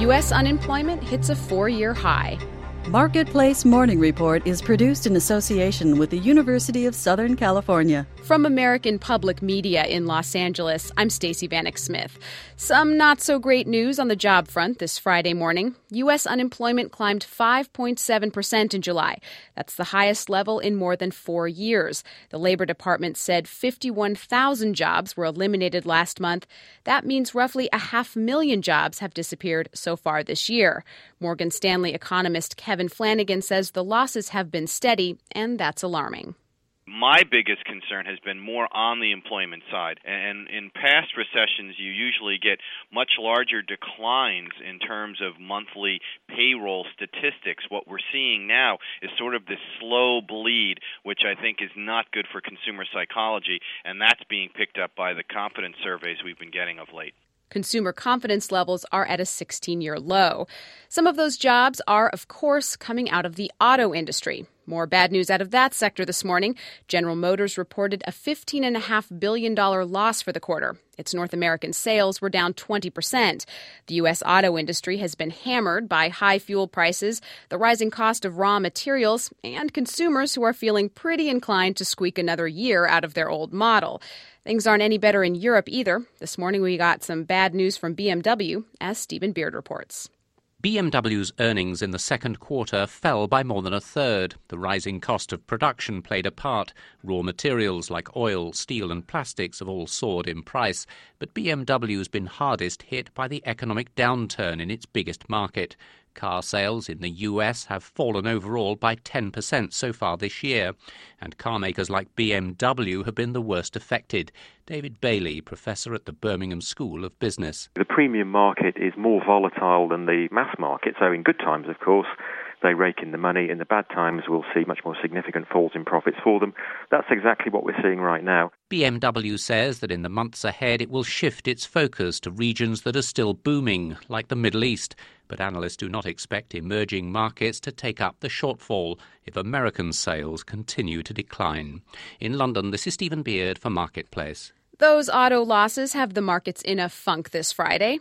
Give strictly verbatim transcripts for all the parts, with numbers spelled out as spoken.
U S unemployment hits a four-year high. Marketplace Morning Report is produced in association with the University of Southern California. From American Public Media in Los Angeles, I'm Stacey Vanek Smith. Some not-so-great news on the job front this Friday morning. U S unemployment climbed five point seven percent in July. That's the highest level in more than four years. The Labor Department said fifty-one thousand jobs were eliminated last month. That means roughly a half million jobs have disappeared so far this year. Morgan Stanley economist Kevin Flanagan says the losses have been steady, and that's alarming. My biggest concern has been more on the employment side. And in past recessions, you usually get much larger declines in terms of monthly payroll statistics. What we're seeing now is sort of this slow bleed, which I think is not good for consumer psychology, and that's being picked up by the confidence surveys we've been getting of late. Consumer confidence levels are at a sixteen-year low. Some of those jobs are, of course, coming out of the auto industry. More bad news out of that sector this morning. General Motors reported a fifteen point five billion dollars loss for the quarter. Its North American sales were down twenty percent. The U S auto industry has been hammered by high fuel prices, the rising cost of raw materials, and consumers who are feeling pretty inclined to squeak another year out of their old model. Things aren't any better in Europe either. This morning we got some bad news from B M W, as Stephen Beard reports. B M W's earnings in the second quarter fell by more than a third. The rising cost of production played a part. Raw materials like oil, steel and plastics have all soared in price. But B M W's been hardest hit by the economic downturn in its biggest market. Car sales in the U S have fallen overall by ten percent so far this year, and car makers like B M W have been the worst affected. David Bailey, professor at the Birmingham School of Business. The premium market is more volatile than the mass market, so in good times, of course, they rake in the money. In the bad times, we'll see much more significant falls in profits for them. That's exactly what we're seeing right now. B M W says that in the months ahead it will shift its focus to regions that are still booming, like the Middle East. But analysts do not expect emerging markets to take up the shortfall if American sales continue to decline. In London, this is Stephen Beard for Marketplace. Those auto losses have the markets in a funk this Friday.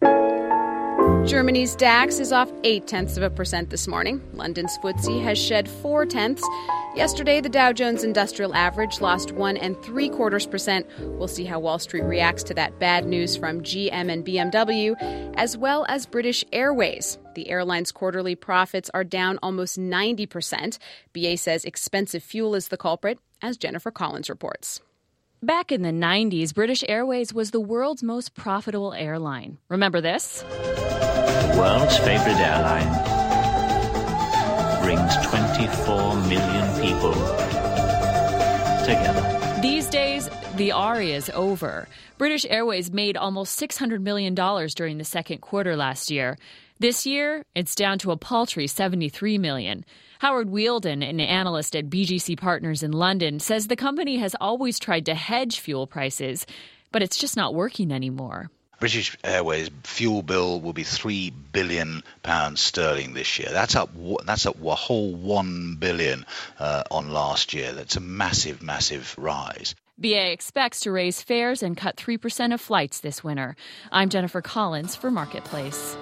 Germany's DAX is off eight-tenths of a percent this morning. London's F T S E has shed four-tenths. Yesterday, the Dow Jones Industrial Average lost one and three-quarters percent. We'll see how Wall Street reacts to that bad news from G M and B M W, as well as British Airways. The airline's quarterly profits are down almost ninety percent. B A says expensive fuel is the culprit, as Jennifer Collins reports. Back in the nineties, British Airways was the world's most profitable airline. Remember this? World's favorite airline brings twenty-four million people together. These days, the aria is over. British Airways made almost six hundred million dollars during the second quarter last year. This year, it's down to a paltry seventy-three million dollars. Howard Wheeldon, an analyst at B G C Partners in London, says the company has always tried to hedge fuel prices, but it's just not working anymore. British Airways fuel bill will be three billion pounds sterling this year. That's up that's up a whole one billion uh, on last year. That's a massive, massive rise. B A expects to raise fares and cut three percent of flights this winter. I'm Jennifer Collins for Marketplace.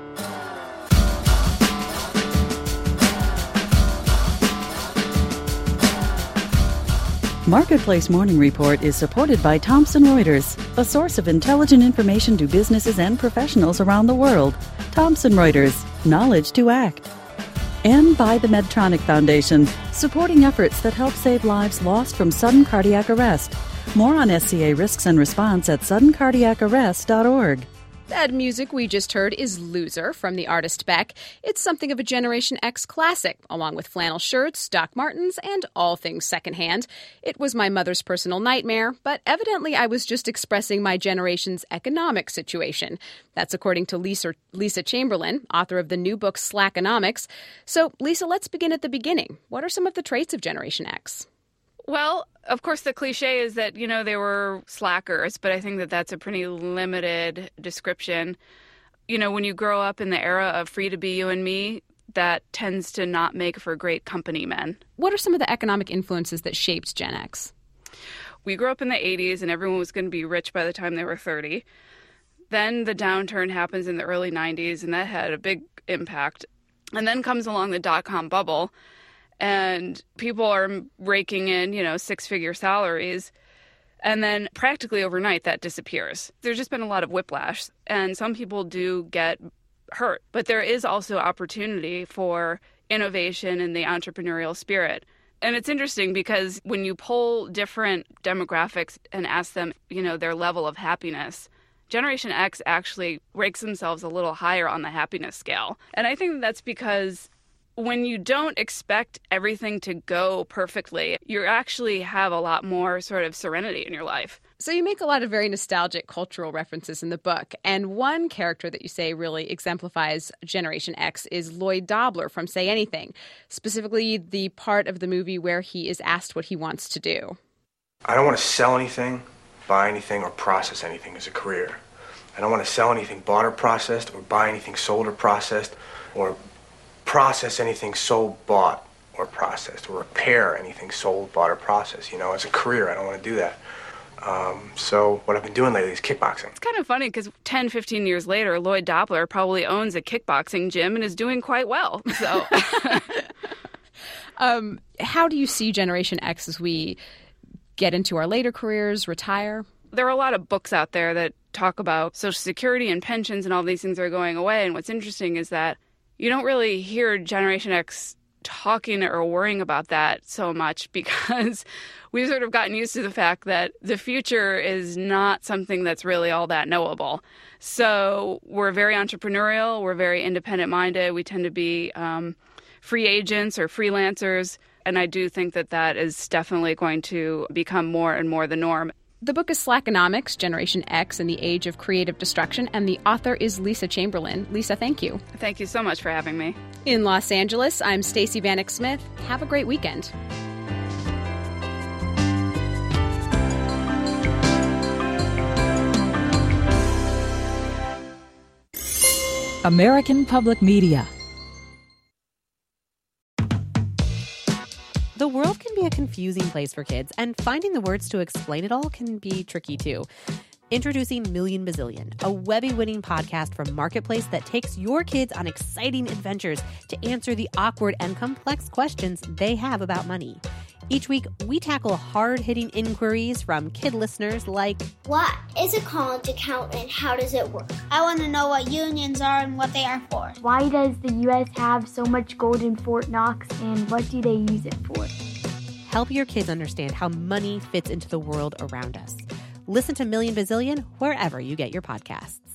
Marketplace Morning Report is supported by Thomson Reuters, a source of intelligent information to businesses and professionals around the world. Thomson Reuters, knowledge to act. And by the Medtronic Foundation, supporting efforts that help save lives lost from sudden cardiac arrest. More on S C A risks and response at sudden cardiac arrest dot org. That music we just heard is Loser from the artist Beck. It's something of a Generation X classic, along with flannel shirts, Doc Martens, and all things secondhand. It was my mother's personal nightmare, but evidently I was just expressing my generation's economic situation. That's according to Lisa, Lisa Chamberlain, author of the new book Slackonomics. So, Lisa, let's begin at the beginning. What are some of the traits of Generation X? Well, of course, the cliche is that, you know, they were slackers, but I think that that's a pretty limited description. You know, when you grow up in the era of free to be you and me, that tends to not make for great company men. What are some of the economic influences that shaped Gen X? We grew up in the eighties and everyone was going to be rich by the time they were thirty. Then the downturn happens in the early nineties, and that had a big impact. And then comes along the dot-com bubble, and people are raking in, you know, six-figure salaries. And then practically overnight, that disappears. There's just been a lot of whiplash, and some people do get hurt. But there is also opportunity for innovation and the entrepreneurial spirit. And it's interesting because when you poll different demographics and ask them, you know, their level of happiness, Generation X actually ranks themselves a little higher on the happiness scale. And I think that's because when you don't expect everything to go perfectly, you actually have a lot more sort of serenity in your life. So you make a lot of very nostalgic cultural references in the book. And one character that you say really exemplifies Generation X is Lloyd Dobler from Say Anything, specifically the part of the movie where he is asked what he wants to do. I don't want to sell anything, buy anything, or process anything as a career. I don't want to sell anything bought or processed, or buy anything sold or processed, or process anything sold, bought, or processed, or repair anything sold, bought, or processed. You know, as a career, I don't want to do that. Um, so what I've been doing lately is kickboxing. It's kind of funny because ten, fifteen years later, Lloyd Dobler probably owns a kickboxing gym and is doing quite well. So, um, how do you see Generation X as we get into our later careers, retire? There are a lot of books out there that talk about Social Security and pensions and all these things are going away. And what's interesting is that you don't really hear Generation X talking or worrying about that so much because we've sort of gotten used to the fact that the future is not something that's really all that knowable. So we're very entrepreneurial. We're very independent-minded. We tend to be um, free agents or freelancers. And I do think that that is definitely going to become more and more the norm. The book is Slackonomics, Generation X and the Age of Creative Destruction, and the author is Lisa Chamberlain. Lisa, thank you. Thank you so much for having me. In Los Angeles, I'm Stacey Vanek Smith. Have a great weekend. American Public Media. The world can be a confusing place for kids, and finding the words to explain it all can be tricky too. Introducing Million Bazillion, a Webby-winning podcast from Marketplace that takes your kids on exciting adventures to answer the awkward and complex questions they have about money. Each week, we tackle hard-hitting inquiries from kid listeners like, what is a college account and how does it work? I want to know what unions are and what they are for. Why does the U S have so much gold in Fort Knox and what do they use it for? Help your kids understand how money fits into the world around us. Listen to Million Bazillion wherever you get your podcasts.